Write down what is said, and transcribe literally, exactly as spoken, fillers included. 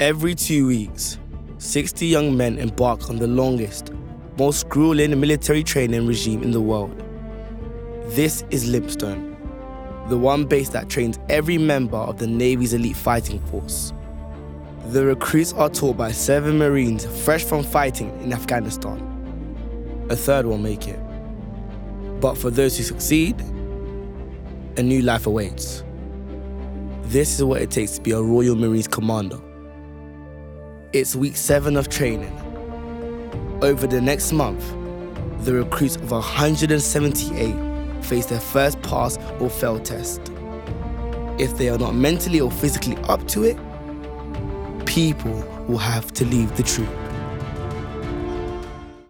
Every two weeks, sixty young men embark on the longest, most grueling military training regime in the world. This is Lympstone, the one base that trains every member of the Navy's elite fighting force. The recruits are taught by seven Marines fresh from fighting in Afghanistan. A third will make it. But for those who succeed, a new life awaits. This is what it takes to be a Royal Marines commander. It's week seven of training. Over the next month, the recruits of one hundred seventy-eight face their first pass or fail test. If they are not mentally or physically up to it, people will have to leave the troop.